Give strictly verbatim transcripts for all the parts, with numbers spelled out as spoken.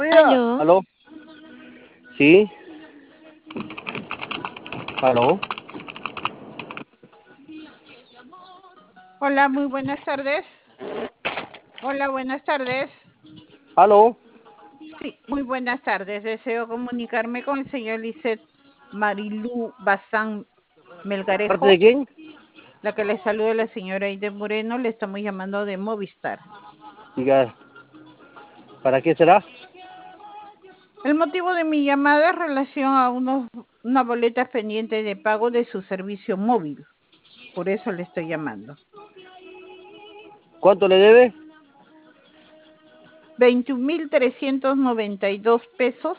día. ¿Aló? ¿Aló? Sí. ¿Aló? Hola, muy buenas tardes. Hola, buenas tardes. ¿Aló? Sí, muy buenas tardes. Deseo comunicarme con el señor Lisset Marilú Bazán ¿Parte Melgarejo. de quién? La que le saluda la señora Aide Moreno. Le estamos llamando de Movistar. Diga, ¿para qué será? El motivo de mi llamada es relación a unos, una boleta pendiente de pago de su servicio móvil. Por eso le estoy llamando. ¿Cuánto le debe? veintiún mil trescientos noventa y dos pesos.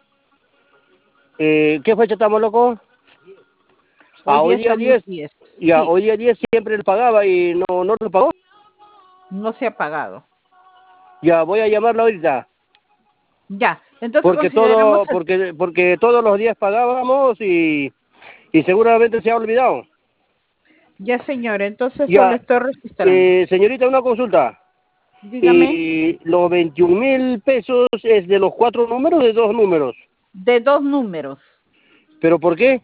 Eh, ¿Qué fecha estamos, loco? Hoy Ah, hoy día día estamos diez. diez. Ya, Sí, hoy día diez siempre le pagaba y no, no lo pagó. no se ha pagado. Ya, voy a llamarlo ahorita. Ya, entonces Porque consideramos todo, porque, porque todos los días pagábamos y, y seguramente se ha olvidado. ya, señora, entonces solo Ya, estoy registrando. eh, señorita, una consulta. Dígame, Y los veintiún mil pesos es de los cuatro números, de dos números. de dos números. ¿Pero por qué?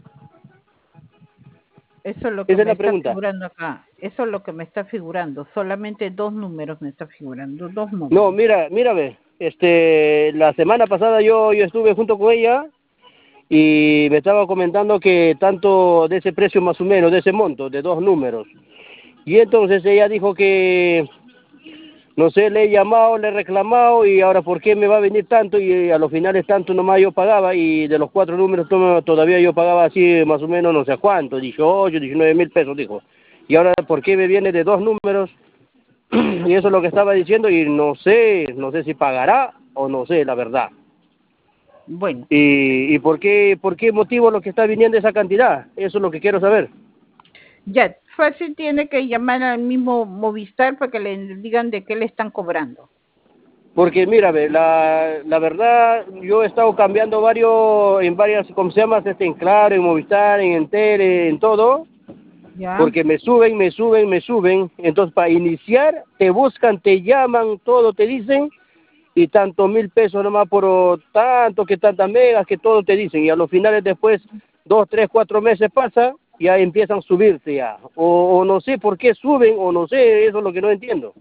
Eso es lo que Esa es me la está pregunta. figurando acá. Eso es lo que me está figurando. Solamente dos números me está figurando. Dos No, números. mira, mírame. Este, la semana pasada yo, yo estuve junto con ella y me estaba comentando que tanto de ese precio más o menos, de ese monto, de dos números. Y entonces ella dijo que, no sé, le he llamado, le he reclamado y ahora por qué me va a venir tanto y a los finales tanto nomás yo pagaba y de los cuatro números to- todavía yo pagaba así más o menos no sé cuánto, dieciocho, diecinueve mil pesos dijo. Y ahora por qué me viene de dos números y eso es lo que estaba diciendo y no sé, no sé si pagará o no sé la verdad. Bueno, Y, y por qué, por qué motivo lo que está viniendo esa cantidad, eso es lo que quiero saber. ya, fácil tiene que llamar al mismo Movistar para que le digan de qué le están cobrando. Porque mírame, la, la verdad, yo he estado cambiando varios, en varias, ¿cómo se llama? Este, en Claro, en Movistar, en Entel, en todo, Ya, porque me suben, me suben, me suben. Entonces, para iniciar, te buscan, te llaman, todo te dicen, y tanto mil pesos nomás por oh, tanto, que tantas megas, que todo te dicen. Y a los finales después, dos, tres, cuatro meses pasa, ya empiezan a subirte ya. O, o no sé por qué suben, o no sé, eso es lo que no entiendo.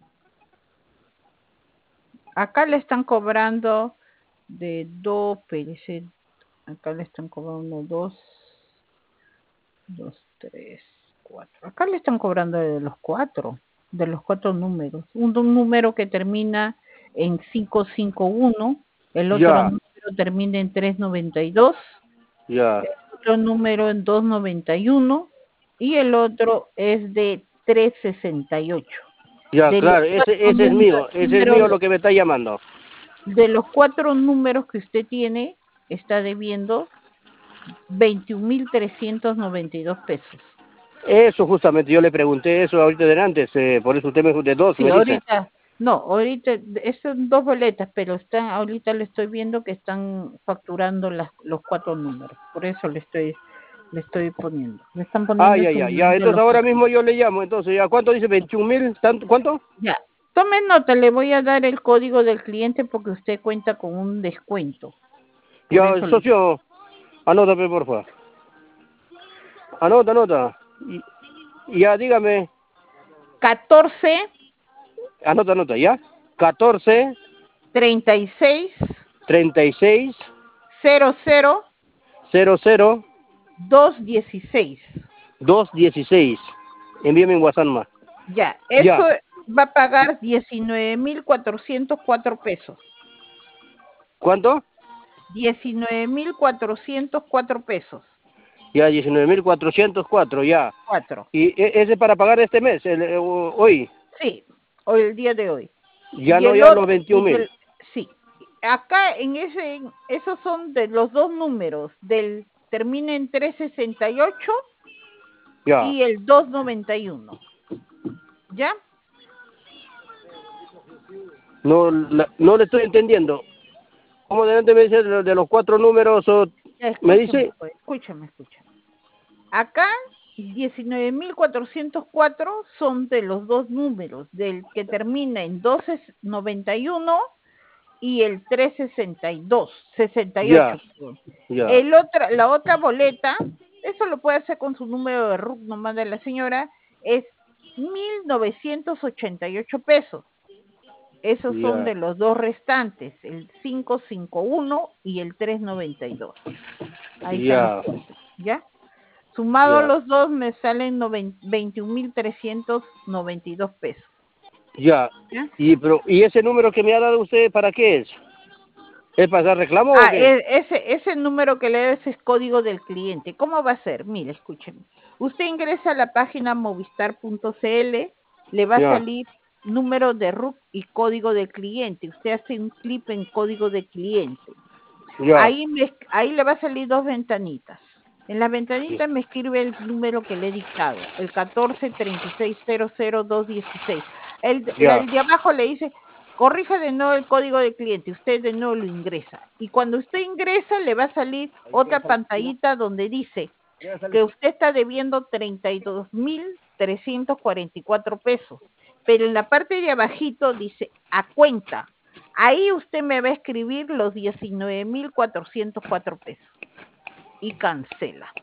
acá le están cobrando de dos, espérese, acá le están cobrando dos, dos, tres, cuatro. Acá le están cobrando de los cuatro, de los cuatro números. Un, un número que termina en quinientos cincuenta y uno, el otro Ya, número termina en trescientos noventa y dos, ya. el otro número en doscientos noventa y uno y el otro es de trescientos sesenta y ocho. Ya, De los claro, ese, cuatro ese es números, mío, ese es mío números lo que me está llamando. de los cuatro números que usted tiene, está debiendo veintiún mil trescientos noventa y dos pesos. Eso justamente, yo le pregunté eso ahorita delante, eh, por eso usted me dijo de dos, Sí, me dice. ahorita, no, ahorita, es- son dos boletas, pero están, ahorita le estoy viendo que están facturando las, los cuatro números, por eso le estoy, le estoy poniendo, le están Ah, poniendo ya, eso ya, ya, de entonces los ahora cuatro. mismo yo le llamo, entonces, ¿ya cuánto dice? ¿veintiún mil? ¿Tanto? ¿Cuánto? Ya, tome nota, le voy a dar el código del cliente porque usted cuenta con un descuento, por Ya, eso le socio, anótame, por favor. Anota, anota. Y, ya, dígame, catorce, anota, anota, ¿ya? catorce, treinta y seis, treinta y seis, cero cero, cero cero, dos dieciséis. dos dieciséis. Envíame en WhatsApp más. Ya, eso Ya, va a pagar diecinueve mil cuatrocientos cuatro pesos. ¿cuánto? diecinueve mil cuatrocientos cuatro pesos. Ya, diecinueve mil cuatrocientos cuatro, ya. Cuatro. Y e- ese para pagar este mes, el, eh, hoy, Sí, hoy el día de hoy. ya Y no el ya los otro, veintiún y mil. del, sí. Acá en ese, esos son de los dos números, del termina en trescientos sesenta y ocho Ya. y el doscientos noventa y uno. ¿Ya? No, la- no le estoy entendiendo. ¿Cómo delante me dice de, los de los cuatro números? O, Ya, me escúchame, dice, pues, escúchame, escúchame. Acá diecinueve mil cuatrocientos cuatro son de los dos números, del que termina en doce noventa y uno y el trescientos sesenta y dos, sesenta y Ya, ocho. ya, El otra, la otra boleta, eso lo puede hacer con su número de R U C, nomás de la señora, es mil novecientos ochenta y ocho pesos. Esos son ya, de los dos restantes, el quinientos cincuenta y uno y el trescientos noventa y dos. Ahí están los ya, cuatro, ¿ya? Sumado ya, los dos me salen veintiún mil trescientos noventa y dos pesos, ya. ¿ya? Y, pero, ¿y ese número que me ha dado usted para qué es? ¿Es para hacer reclamo o Ah, qué? e- ese, ese número que le da ese es código del cliente. ¿Cómo va a ser? Mire, escúcheme. Usted ingresa a la página movistar punto cl, le va a Ya, salir número de R U C y código del cliente. Usted hace un clic en código de cliente. ya, Ahí, me, ahí le va a salir dos ventanitas. En la ventanita me escribe el número que le he dictado, el catorce treinta y seis cero cero dos dieciséis. El, ya. el de abajo le dice, corrija de nuevo el código de cliente, usted de nuevo lo ingresa. Y cuando usted ingresa le va a salir otra pantallita donde dice que usted está debiendo treinta y dos mil trescientos cuarenta y cuatro pesos. Pero en la parte de abajito dice a cuenta. Ahí usted me va a escribir los diecinueve mil cuatrocientos cuatro pesos y cancela.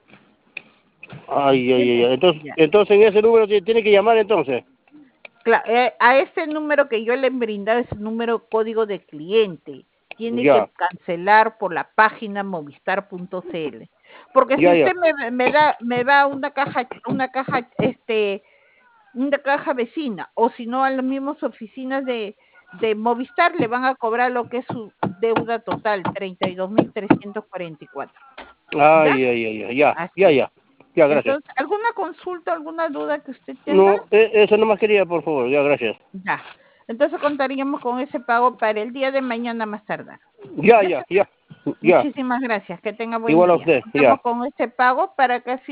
Ay, ay, ay, ¿Entiendes? ay. Entonces, Ya. entonces en ese número ti- tiene que llamar entonces. Cla- eh, a ese número que yo le he brindado, ese número código de cliente, tiene que Ya, cancelar por la página movistar punto cl. Porque si ya, ya. usted me, me da me da una caja una caja este una caja vecina, o si no a las mismas oficinas de, de Movistar le van a cobrar lo que es su deuda total, treinta y dos mil trescientos cuarenta y cuatro. ¿Ya? Ay, ay, ay, ay, ya, ya, Así es. ya. Ya, gracias. Entonces, ¿alguna consulta, alguna duda que usted tenga? No, e- eso no más quería, por favor. Ya, gracias. Ya. Entonces contaríamos con ese pago para el día de mañana más tardar. Ya, ¿Ya? ya, ya, ya. Muchísimas gracias. Que tenga buen Igual a día. usted, ya. Contamos con ese pago para que así